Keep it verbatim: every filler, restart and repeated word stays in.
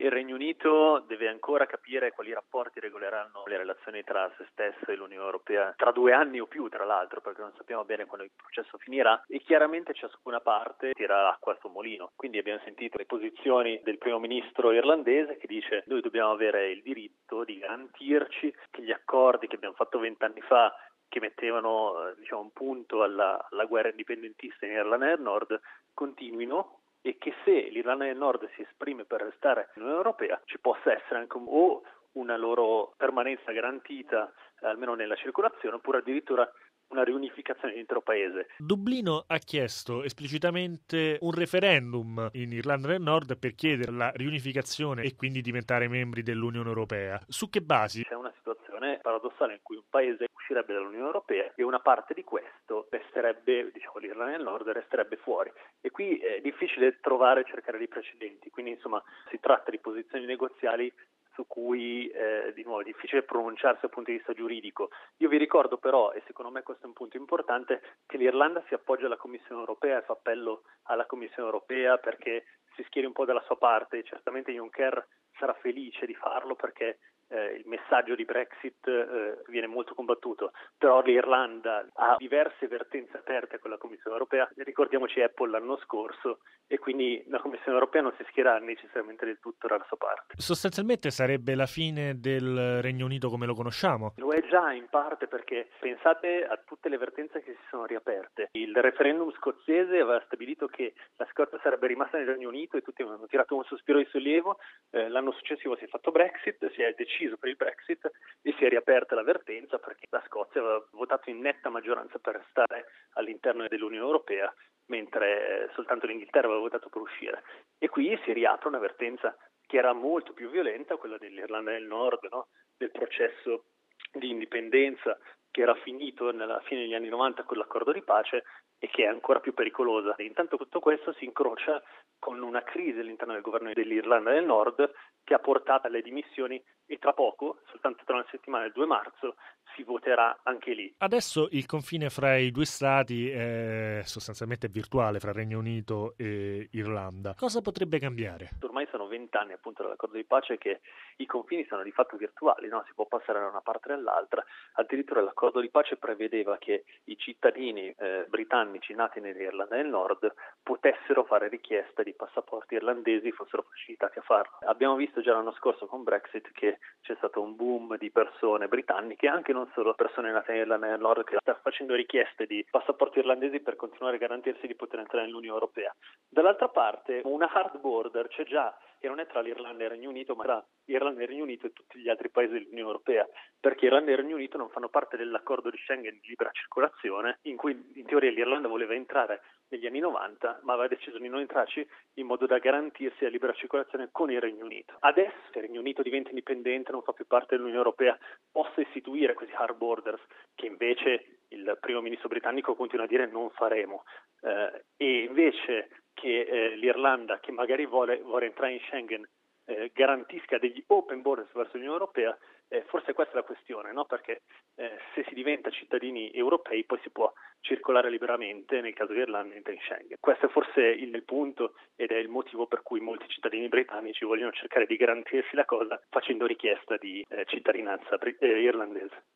Il Regno Unito deve ancora capire quali rapporti regoleranno le relazioni tra se stesso e l'Unione Europea tra due anni o più, tra l'altro, perché non sappiamo bene quando il processo finirà, e chiaramente ciascuna parte tira l'acqua al suo mulino. Quindi abbiamo sentito le posizioni del primo ministro irlandese che dice: noi dobbiamo avere il diritto di garantirci che gli accordi che abbiamo fatto vent'anni fa, che mettevano diciamo un punto alla, alla guerra indipendentista in Irlanda del Nord, continuino, e che se l'Irlanda del Nord si esprime per restare nell'Unione Europea ci possa essere anche un, o una loro permanenza garantita almeno nella circolazione, oppure addirittura una riunificazione dell'intero paese. Dublino ha chiesto esplicitamente un referendum in Irlanda del Nord per chiedere la riunificazione e quindi diventare membri dell'Unione Europea. Su che basi? C'è una situazione paradossale in cui un paese uscirebbe dall'Unione Europea e una parte di questo resterebbe, diciamo l'Irlanda del Nord resterebbe fuori. E qui è difficile trovare e cercare dei precedenti, quindi insomma si tratta di posizioni negoziali su cui eh, di nuovo è difficile pronunciarsi dal punto di vista giuridico. Io vi ricordo però, e secondo me questo è un punto importante, che l'Irlanda si appoggia alla Commissione Europea e fa appello alla Commissione Europea perché si schieri un po' dalla sua parte. Certamente Juncker sarà felice di farlo perché eh, il messaggio di Brexit eh, viene molto combattuto, però l'Irlanda ha diverse vertenze aperte con la Commissione Europea. Ricordiamoci Apple l'anno scorso, e quindi la Commissione Europea non si schierà necessariamente del tutto dalla sua parte. Sostanzialmente sarebbe la fine del Regno Unito come lo conosciamo? Lo è già in parte, perché pensate a tutte le vertenze che si sono riaperte. Il referendum scozzese aveva stabilito che la Scozia sarebbe rimasta nel Regno Unito e tutti avevano tirato un sospiro di sollievo. Eh, l'anno successivo si è fatto Brexit, si è deciso per il Brexit e si è riaperta la vertenza perché la Scozia aveva votato in netta maggioranza per restare all'interno dell'Unione Europea, mentre soltanto l'Inghilterra aveva votato per uscire. E qui si riapre una vertenza che era molto più violenta, quella dell'Irlanda del Nord, no? Del processo di indipendenza che era finito nella fine degli anni novanta con l'accordo di pace e che è ancora più pericolosa. E intanto tutto questo si incrocia con una crisi all'interno del governo dell'Irlanda del Nord che ha portato alle dimissioni, e tra poco, soltanto tra una settimana, il due marzo, si voterà anche lì. Adesso il confine fra i due stati è sostanzialmente virtuale, fra Regno Unito e Irlanda. Cosa potrebbe cambiare? Ormai sono vent'anni appunto dall'accordo di pace che i confini sono di fatto virtuali, no? Si può passare da una parte all'altra. Addirittura l'accordo di pace prevedeva che i cittadini eh, britannici nati nell'Irlanda del Nord potessero fare richiesta di passaporti irlandesi, fossero facilitati a farlo. Abbiamo visto già l'anno scorso con Brexit che c'è stato un boom di persone britanniche, anche non solo persone nate nell'Irlanda del Nord, che stanno facendo richieste di passaporti irlandesi per continuare a garantirsi di poter entrare nell'Unione Europea. Dall'altra parte una hard border c'è già, che non è tra l'Irlanda e il Regno Unito, ma tra l'Irlanda e il Regno Unito e tutti gli altri paesi dell'Unione Europea, perché Irlanda e il Regno Unito non fanno parte dell'accordo di Schengen di libera circolazione, in cui in teoria l'Irlanda voleva entrare negli anni novanta, ma aveva deciso di non entrarci in modo da garantirsi la libera circolazione con il Regno Unito. Adesso, se il Regno Unito diventa indipendente, non fa più parte dell'Unione Europea, possa istituire questi hard borders, che invece il primo ministro britannico continua a dire non faremo, eh, e invece che eh, l'Irlanda, che magari vuole, vuole entrare in Schengen, eh, garantisca degli open borders verso l'Unione Europea, eh, forse questa è la questione, no? Perché eh, se si diventa cittadini europei poi si può circolare liberamente, nel caso di Irlanda entra in Schengen. Questo è forse il, il punto, ed è il motivo per cui molti cittadini britannici vogliono cercare di garantirsi la cosa facendo richiesta di eh, cittadinanza eh, irlandese.